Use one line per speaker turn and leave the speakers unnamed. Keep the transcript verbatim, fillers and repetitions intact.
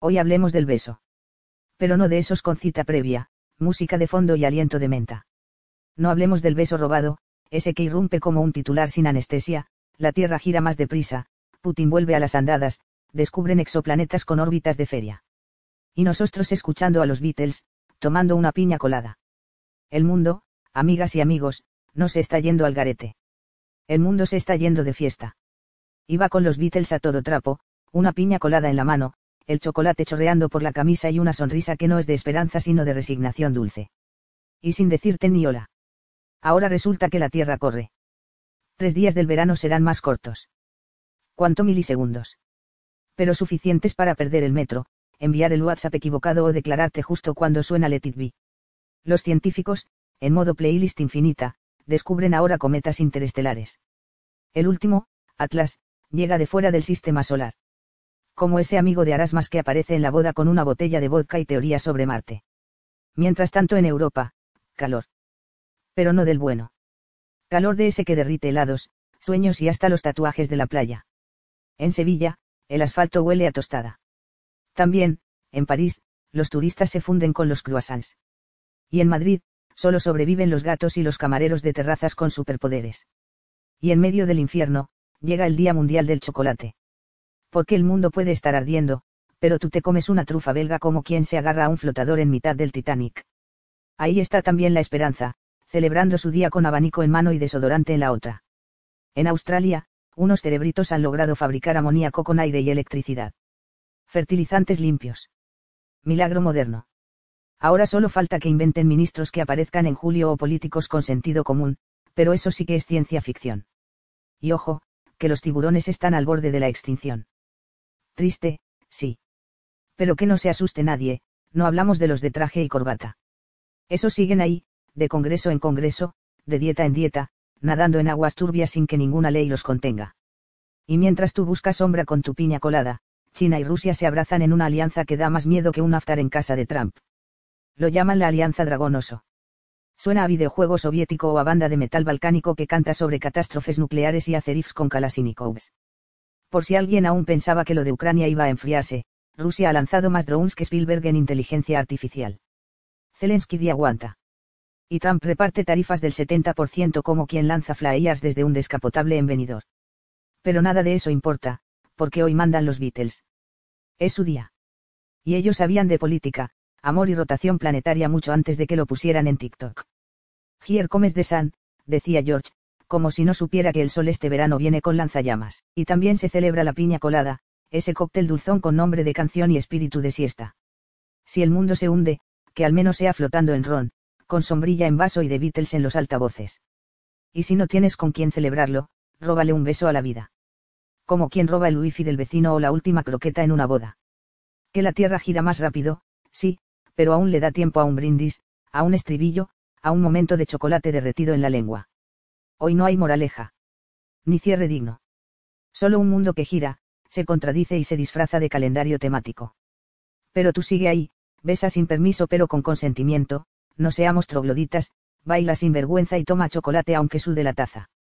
Hoy hablemos del beso. Pero no de esos con cita previa, música de fondo y aliento de menta. No hablemos del beso robado, ese que irrumpe como un titular sin anestesia, la Tierra gira más deprisa, Putin vuelve a las andadas, descubren exoplanetas con órbitas de feria. Y nosotros escuchando a los Beatles, tomando una piña colada. El mundo, amigas y amigos, no se está yendo al garete. El mundo se está yendo de fiesta. Iba con los Beatles a todo trapo, una piña colada en la mano, el chocolate chorreando por la camisa y una sonrisa que no es de esperanza sino de resignación dulce. Y sin decirte ni hola. Ahora resulta que la Tierra corre. Tres días del verano serán más cortos. ¿Cuánto milisegundos? Pero suficientes para perder el metro, enviar el WhatsApp equivocado o declararte justo cuando suena Let It Be. Los científicos, en modo playlist infinita, descubren ahora cometas interestelares. El último, Atlas, llega de fuera del sistema solar. Como ese amigo de Arasmas que aparece en la boda con una botella de vodka y teoría sobre Marte. Mientras tanto en Europa, calor. Pero no del bueno. Calor de ese que derrite helados, sueños y hasta los tatuajes de la playa. En Sevilla, el asfalto huele a tostada. También, en París, los turistas se funden con los croissants. Y en Madrid, solo sobreviven los gatos y los camareros de terrazas con superpoderes. Y en medio del infierno, llega el Día Mundial del Chocolate. Porque el mundo puede estar ardiendo, pero tú te comes una trufa belga como quien se agarra a un flotador en mitad del Titanic. Ahí está también la esperanza, celebrando su día con abanico en mano y desodorante en la otra. En Australia, unos cerebritos han logrado fabricar amoníaco con aire y electricidad. Fertilizantes limpios. Milagro moderno. Ahora solo falta que inventen ministros que aparezcan en julio o políticos con sentido común, pero eso sí que es ciencia ficción. Y ojo, que los tiburones están al borde de la extinción. Triste, sí. Pero que no se asuste nadie, no hablamos de los de traje y corbata. Esos siguen ahí, de congreso en congreso, de dieta en dieta, nadando en aguas turbias sin que ninguna ley los contenga. Y mientras tú buscas sombra con tu piña colada, China y Rusia se abrazan en una alianza que da más miedo que un aftar en casa de Trump. Lo llaman la Alianza Dragonoso. Suena a videojuego soviético o a banda de metal balcánico que canta sobre catástrofes nucleares y hace riffs con Kalashnikovs. Por si alguien aún pensaba que lo de Ucrania iba a enfriarse, Rusia ha lanzado más drones que Spielberg en inteligencia artificial. Zelensky di aguanta. Y Trump reparte tarifas del setenta por ciento como quien lanza flyers desde un descapotable en Benidorm. Pero nada de eso importa, porque hoy mandan los Beatles. Es su día. Y ellos sabían de política, amor y rotación planetaria mucho antes de que lo pusieran en TikTok. Here comes the sun, decía George, como si no supiera que el sol este verano viene con lanzallamas. Y también se celebra la piña colada, ese cóctel dulzón con nombre de canción y espíritu de siesta. Si el mundo se hunde, que al menos sea flotando en ron, con sombrilla en vaso y de Beatles en los altavoces. Y si no tienes con quién celebrarlo, róbale un beso a la vida. Como quien roba el wifi del vecino o la última croqueta en una boda. Que la Tierra gira más rápido, sí, pero aún le da tiempo a un brindis, a un estribillo, a un momento de chocolate derretido en la lengua. Hoy no hay moraleja. Ni cierre digno. Solo un mundo que gira, se contradice y se disfraza de calendario temático. Pero tú sigue ahí, besa sin permiso pero con consentimiento, no seamos trogloditas, baila sin vergüenza y toma chocolate aunque sude la taza.